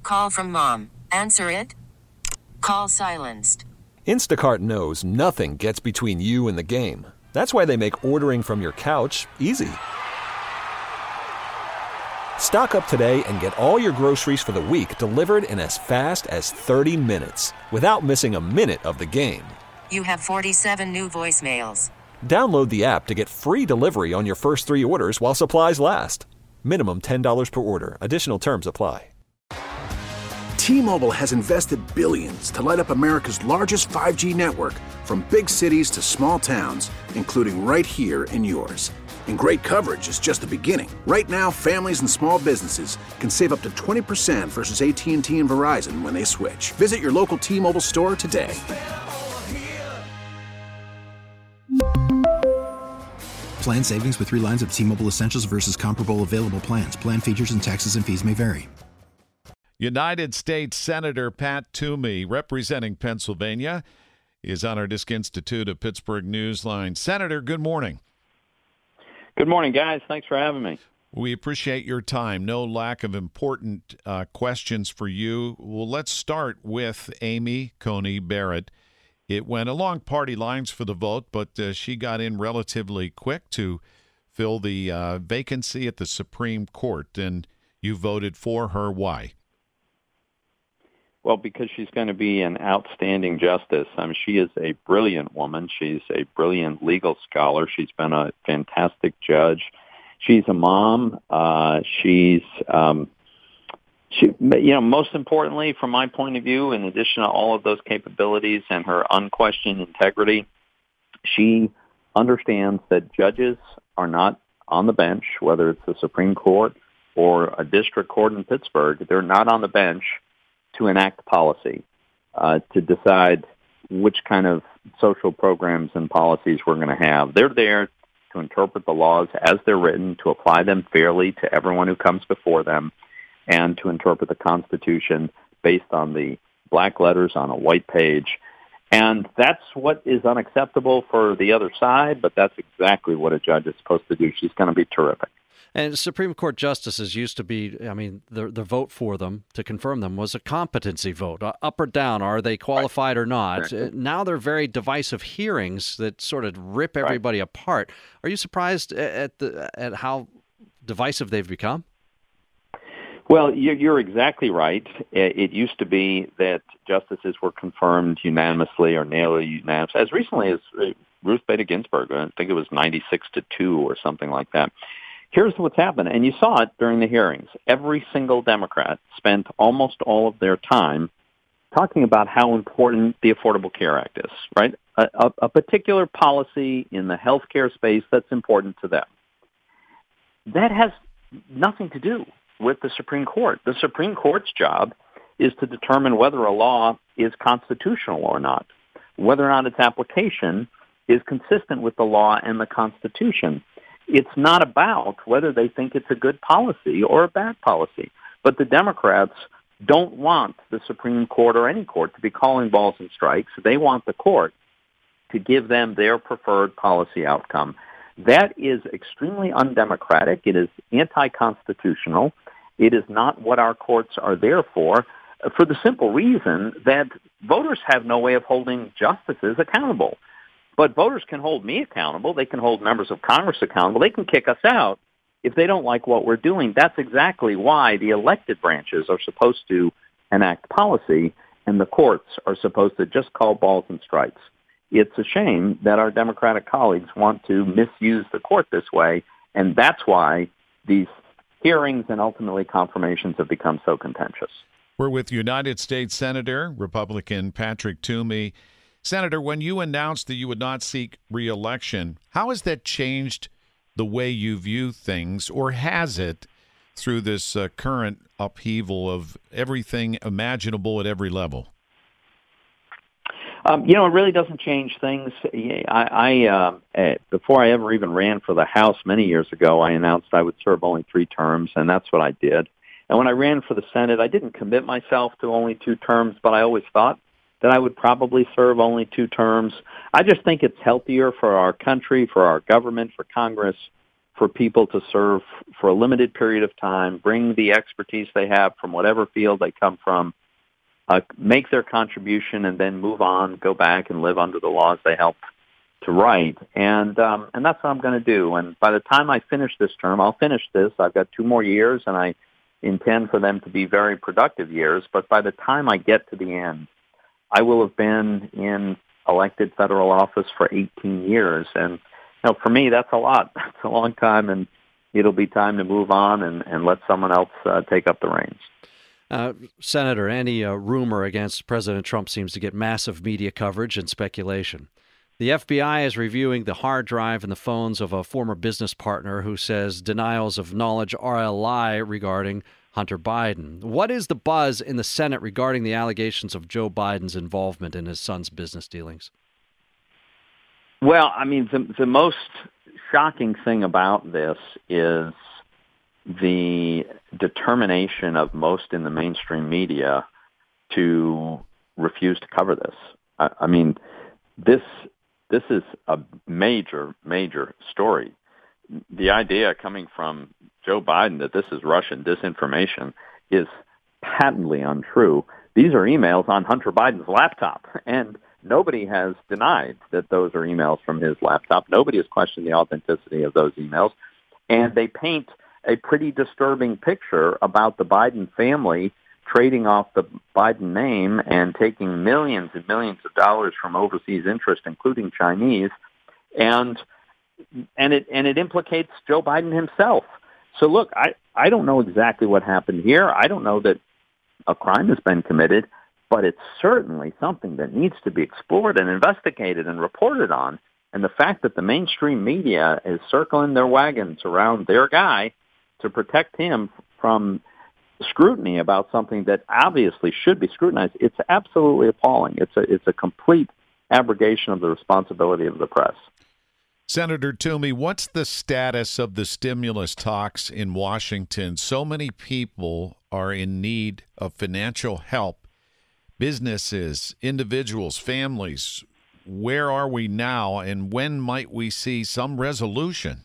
Call from mom. Answer it. Call silenced. Instacart knows nothing gets between you and the game. That's why they make ordering from your couch easy. Stock up today and get all your groceries for the week delivered in as fast as 30 minutes without missing a minute of the game. You have 47 new voicemails. Download the app to get free delivery on your first 3 orders while supplies last. Minimum $10 per order. Additional terms apply. T-Mobile has invested billions to light up America's largest 5G network, from big cities to small towns, including right here in yours. And great coverage is just the beginning. Right now, families and small businesses can save up to 20% versus AT&T and Verizon when they switch. Visit your local T-Mobile store today. Plan savings with 3 lines of T-Mobile Essentials versus comparable available plans. Plan features and taxes and fees may vary. United States Senator Pat Toomey, representing Pennsylvania, is on our Disk Institute of Pittsburgh Newsline. Senator, good morning. Good morning, guys. Thanks for having me. We appreciate your time. No lack of important questions for you. Well, let's start with Amy Coney Barrett. It went along party lines for the vote, but she got in relatively quick to fill the vacancy at the Supreme Court, and you voted for her. Why? Well, because she's going to be an outstanding justice. I mean, she is a brilliant woman. She's a brilliant legal scholar. She's been a fantastic judge. She's a mom. Most importantly, from my point of view, in addition to all of those capabilities and her unquestioned integrity, she understands that judges are not on the bench, whether it's the Supreme Court or a district court in Pittsburgh. They're not on the bench to enact policy, to decide which kind of social programs and policies we're going to have. They're there to interpret the laws as they're written, to apply them fairly to everyone who comes before them, and to interpret the Constitution based on the black letters on a white page. And that's what is unacceptable for the other side, but that's exactly what a judge is supposed to do. She's going to be terrific. And Supreme Court justices used to be, the vote for them, to confirm them, was a competency vote, up or down, are they qualified or not? Right. Now they're very divisive hearings that sort of rip everybody apart. Are you surprised at how divisive they've become? Well, you're exactly right. It used to be that justices were confirmed unanimously or nearly unanimously, as recently as Ruth Bader Ginsburg. I think it was 96-2 or something like that. Here's what's happened, and you saw it during the hearings. Every single Democrat spent almost all of their time talking about how important the Affordable Care Act is, right? A particular policy in the healthcare space that's important to them. That has nothing to do with the Supreme Court. The Supreme Court's job is to determine whether a law is constitutional or not, whether or not its application is consistent with the law and the Constitution. It's not about whether they think it's a good policy or a bad policy. But the Democrats don't want the Supreme Court or any court to be calling balls and strikes. They want the court to give them their preferred policy outcome. That is extremely undemocratic. It is anti-constitutional. It is not what our courts are there for the simple reason that voters have no way of holding justices accountable. But voters can hold me accountable. They can hold members of Congress accountable. They can kick us out if they don't like what we're doing. That's exactly why the elected branches are supposed to enact policy and the courts are supposed to just call balls and strikes. It's a shame that our Democratic colleagues want to misuse the court this way, and that's why these hearings and ultimately confirmations have become so contentious. We're with United States Senator, Republican Patrick Toomey. Senator, when you announced that you would not seek re-election, how has that changed the way you view things, or has it, through this current upheaval of everything imaginable at every level? It really doesn't change things. Before I ever even ran for the House many years ago, I announced I would serve only 3 terms, and that's what I did. And when I ran for the Senate, I didn't commit myself to only 2 terms, but I always thought that I would probably serve only 2 terms. I just think it's healthier for our country, for our government, for Congress, for people to serve for a limited period of time, bring the expertise they have from whatever field they come from, make their contribution, and then move on, go back and live under the laws they helped to write. And that's what I'm going to do. And by the time I finish this term, I'll finish this. I've got 2 more years, and I intend for them to be very productive years. But by the time I get to the end, I will have been in elected federal office for 18 years. And for me, that's a lot. That's a long time, and it'll be time to move on and let someone else take up the reins. Senator, any rumor against President Trump seems to get massive media coverage and speculation. The FBI is reviewing the hard drive and the phones of a former business partner who says denials of knowledge are a lie regarding Hunter Biden. What is the buzz in the Senate regarding the allegations of Joe Biden's involvement in his son's business dealings? Well, I mean, the most shocking thing about this is the determination of most in the mainstream media to refuse to cover this. I mean, this is a major, major story. The idea coming from Joe Biden that this is Russian disinformation is patently untrue. These are emails on Hunter Biden's laptop, and nobody has denied that those are emails from his laptop. Nobody has questioned the authenticity of those emails. And they paint a pretty disturbing picture about the Biden family trading off the Biden name and taking millions and millions of dollars from overseas interests, including Chinese. And it implicates Joe Biden himself. So look, I don't know exactly what happened here. I don't know that a crime has been committed, but it's certainly something that needs to be explored and investigated and reported on. And the fact that the mainstream media is circling their wagons around their guy to protect him from scrutiny about something that obviously should be scrutinized, it's absolutely appalling. It's a complete abrogation of the responsibility of the press. Senator Toomey, what's the status of the stimulus talks in Washington? So many people are in need of financial help. Businesses, individuals, families. Where are we now, and when might we see some resolution?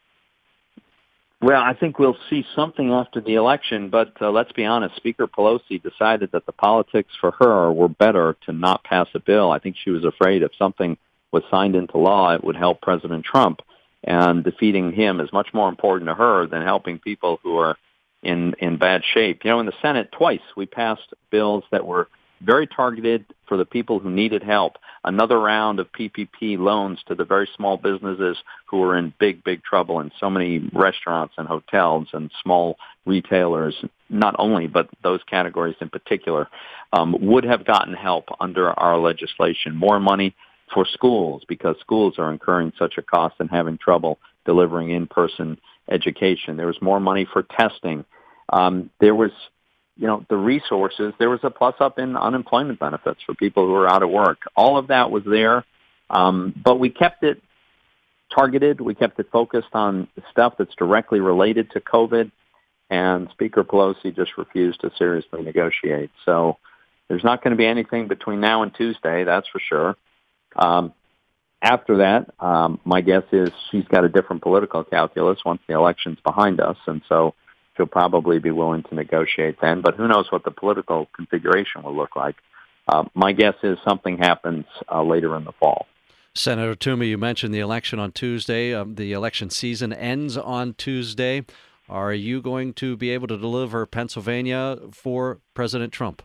Well, I think we'll see something after the election, but let's be honest, Speaker Pelosi decided that the politics for her were better to not pass a bill. I think she was afraid if something was signed into law, it would help President Trump, and defeating him is much more important to her than helping people who are in bad shape. In the Senate, twice we passed bills that were very targeted for the people who needed help. Another round of PPP loans to the very small businesses who are in big, big trouble, and so many restaurants and hotels and small retailers, not only, but those categories in particular, would have gotten help under our legislation. More money for schools, because schools are incurring such a cost and having trouble delivering in-person education. There was more money for testing. There was the resources. There was a plus up in unemployment benefits for people who are out of work. All of that was there, but we kept it targeted. We kept it focused on stuff that's directly related to COVID, and Speaker Pelosi just refused to seriously negotiate. So there's not going to be anything between now and Tuesday, that's for sure. After that, my guess is she's got a different political calculus once the election's behind us, and so she'll probably be willing to negotiate then. But who knows what the political configuration will look like. My guess is something happens later in the fall. Senator Toomey, you mentioned the election on Tuesday. The election season ends on Tuesday. Are you going to be able to deliver Pennsylvania for President Trump?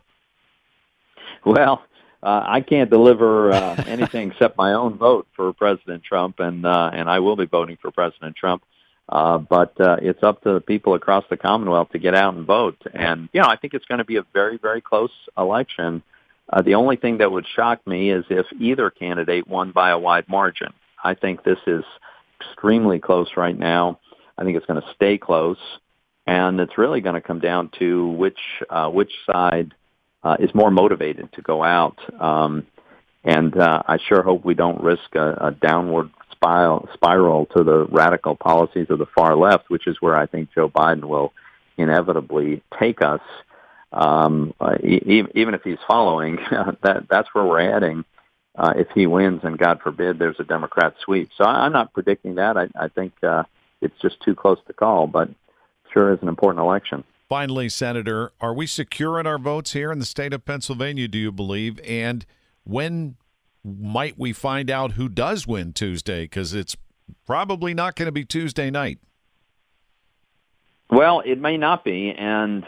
Well, I can't deliver anything except my own vote for President Trump, and I will be voting for President Trump. But it's up to the people across the Commonwealth to get out and vote. And, I think it's going to be a very, very close election. The only thing that would shock me is if either candidate won by a wide margin. I think this is extremely close right now. I think it's going to stay close. And it's really going to come down to which side is more motivated to go out. And I sure hope we don't risk a downward spiral to the radical policies of the far left, which is where I think Joe Biden will inevitably take us. Even if he's following, that's where we're heading. If he wins, and God forbid there's a Democrat sweep. So I'm not predicting that. I think it's just too close to call, but sure is an important election. Finally, Senator, are we secure in our votes here in the state of Pennsylvania, do you believe? And when might we find out who does win Tuesday? Because it's probably not going to be Tuesday night. Well, it may not be, and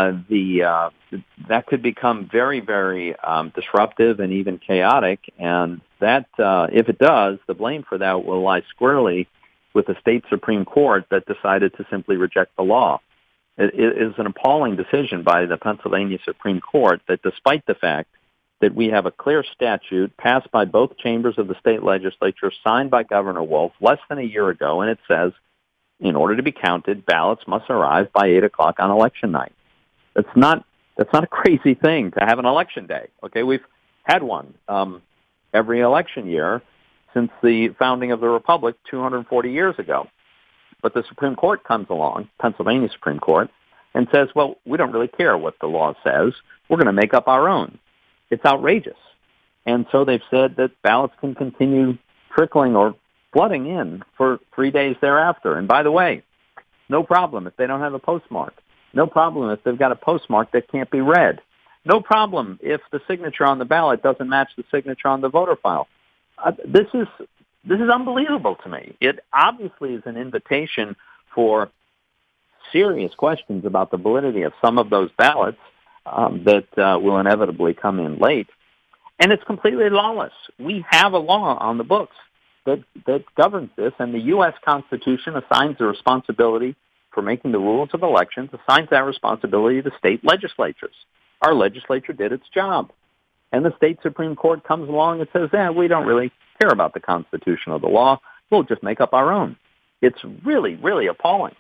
that could become very, very disruptive and even chaotic. And that, if it does, the blame for that will lie squarely with the state Supreme Court that decided to simply reject the law. It is an appalling decision by the Pennsylvania Supreme Court that, despite the fact that we have a clear statute passed by both chambers of the state legislature, signed by Governor Wolf less than a year ago, and it says, in order to be counted, ballots must arrive by 8 o'clock on election night. That's not a crazy thing to have an election day. Okay, we've had one every election year since the founding of the Republic 240 years ago. But the Supreme Court comes along, Pennsylvania Supreme Court, and says, well, we don't really care what the law says. We're going to make up our own. It's outrageous. And so they've said that ballots can continue trickling or flooding in for 3 days thereafter. And by the way, no problem if they don't have a postmark. No problem if they've got a postmark that can't be read. No problem if the signature on the ballot doesn't match the signature on the voter file. This is unbelievable to me. It obviously is an invitation for serious questions about the validity of some of those ballots that will inevitably come in late. And it's completely lawless. We have a law on the books that governs this, and the U.S. Constitution assigns the responsibility for making the rules of elections, assigns that responsibility to state legislatures. Our legislature did its job. And the state Supreme Court comes along and says, we don't really care about the Constitution or the law. We'll just make up our own. It's really, really appalling.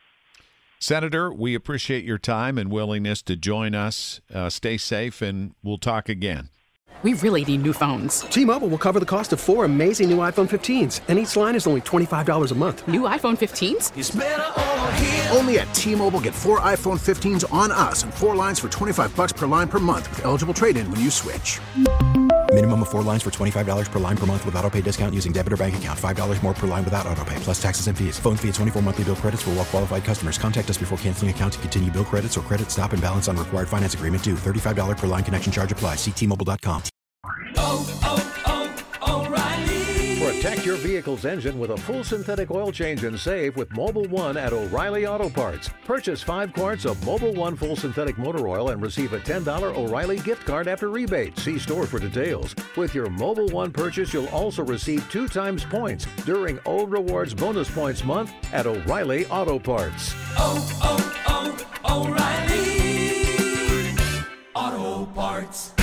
Senator, we appreciate your time and willingness to join us. Stay safe, and we'll talk again. We really need new phones. T-Mobile will cover the cost of 4 amazing new iPhone 15s, and each line is only $25 a month. New iPhone 15s? It's better over here. Only at T-Mobile, get 4 iPhone 15s on us and 4 lines for $25 per line per month with eligible trade-in when you switch. Minimum of 4 lines for $25 per line per month with autopay discount using debit or bank account. $5 more per line without autopay, plus taxes and fees. Phone fee at 24 monthly bill credits for well-qualified customers. Contact us before canceling account to continue bill credits or credit stop and balance on required finance agreement due. $35 per line connection charge applies. See T-Mobile.com. O'Reilly. Protect your vehicle's engine with a full synthetic oil change and save with Mobil 1 at O'Reilly Auto Parts. Purchase 5 quarts of Mobil 1 full synthetic motor oil and receive a $10 O'Reilly gift card after rebate. See store for details. With your Mobil 1 purchase, you'll also receive 2 times points during O Rewards Bonus Points Month at O'Reilly Auto Parts. O'Reilly Auto Parts.